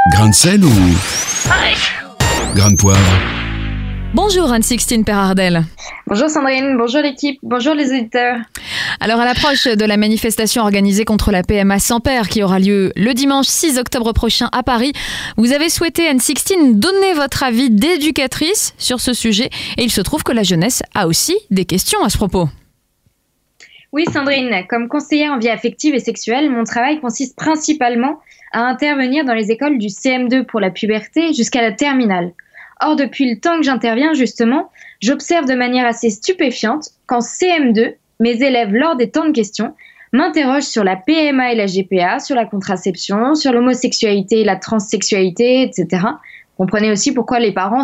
Grain de sel ou grain de poivre? Bonjour Anne-Sixtine Perardel. Bonjour Sandrine, bonjour l'équipe, bonjour les auditeurs. Alors à l'approche de la manifestation organisée contre la PMA sans père qui aura lieu le dimanche 6 octobre prochain à Paris, vous avez souhaité, Anne-Sixtine, donner votre avis d'éducatrice sur ce sujet et il se trouve que la jeunesse a aussi des questions à ce propos. Oui Sandrine, comme conseillère en vie affective et sexuelle, mon travail consiste principalement à intervenir dans les écoles du CM2 pour la puberté jusqu'à la terminale. Or, depuis le temps que j'interviens, justement, j'observe de manière assez stupéfiante qu'en CM2, mes élèves, lors des temps de questions, m'interrogent sur la PMA et la GPA, sur la contraception, sur l'homosexualité et la transsexualité, etc. Comprenez aussi pourquoi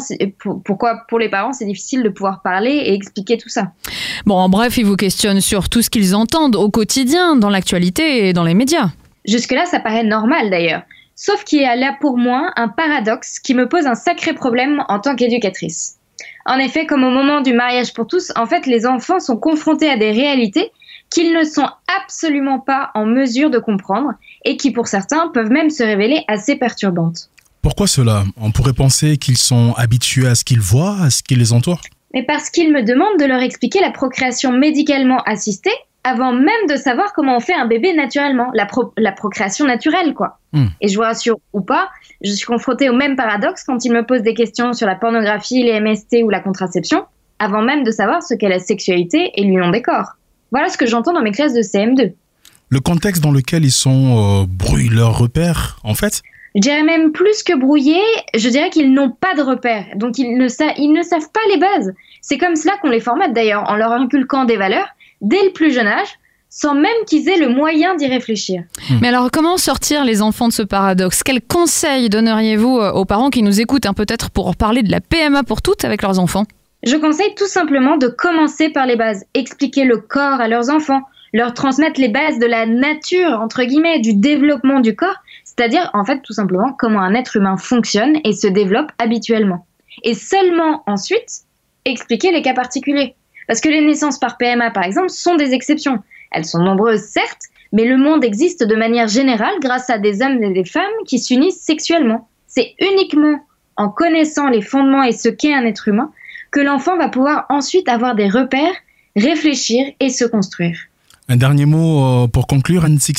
pour les parents, c'est difficile de pouvoir parler et expliquer tout ça. Bon, en bref, ils vous questionnent sur tout ce qu'ils entendent au quotidien, dans l'actualité et dans les médias. Jusque-là, ça paraît normal d'ailleurs. Sauf qu'il y a là pour moi un paradoxe qui me pose un sacré problème en tant qu'éducatrice. En effet, comme au moment du mariage pour tous, en fait, les enfants sont confrontés à des réalités qu'ils ne sont absolument pas en mesure de comprendre et qui, pour certains, peuvent même se révéler assez perturbantes. Pourquoi cela ? On pourrait penser qu'ils sont habitués à ce qu'ils voient, à ce qui les entoure ? Mais parce qu'ils me demandent de leur expliquer la procréation médicalement assistée avant même de savoir comment on fait un bébé naturellement, la procréation naturelle, quoi. Et je vous rassure ou pas, je suis confrontée au même paradoxe quand ils me posent des questions sur la pornographie, les MST ou la contraception, avant même de savoir ce qu'est la sexualité et l'union des corps. Voilà ce que j'entends dans mes classes de CM2. Le contexte dans lequel ils sont brouille leurs repères, en fait ? Je dirais même plus que brouillés, je dirais qu'ils n'ont pas de repères, donc ils ne savent pas les bases. C'est comme cela qu'on les formate d'ailleurs, en leur inculquant des valeurs, dès le plus jeune âge, sans même qu'ils aient le moyen d'y réfléchir. Mais alors, comment sortir les enfants de ce paradoxe ? Quels conseils donneriez-vous aux parents qui nous écoutent, peut-être pour parler de la PMA pour toutes avec leurs enfants ? Je conseille tout simplement de commencer par les bases, expliquer le corps à leurs enfants, leur transmettre les bases de la nature, entre guillemets, du développement du corps, c'est-à-dire, en fait, tout simplement, comment un être humain fonctionne et se développe habituellement. Et seulement ensuite, expliquer les cas particuliers. Parce que les naissances par PMA, par exemple, sont des exceptions. Elles sont nombreuses, certes, mais le monde existe de manière générale grâce à des hommes et des femmes qui s'unissent sexuellement. C'est uniquement en connaissant les fondements et ce qu'est un être humain que l'enfant va pouvoir ensuite avoir des repères, réfléchir et se construire. Un dernier mot pour conclure, Anne-Sixtine ?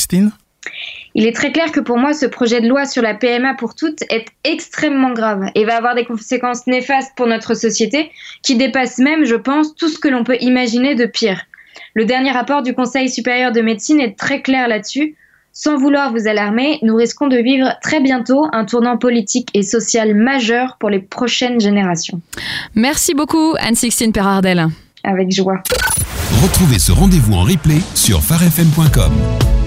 Il est très clair que pour moi, ce projet de loi sur la PMA pour toutes est extrêmement grave et va avoir des conséquences néfastes pour notre société qui dépassent même, je pense, tout ce que l'on peut imaginer de pire. Le dernier rapport du Conseil supérieur de médecine est très clair là-dessus. Sans vouloir vous alarmer, nous risquons de vivre très bientôt un tournant politique et social majeur pour les prochaines générations. Merci beaucoup, Anne-Sixtine Perardel. Avec joie. Retrouvez ce rendez-vous en replay sur farfm.com.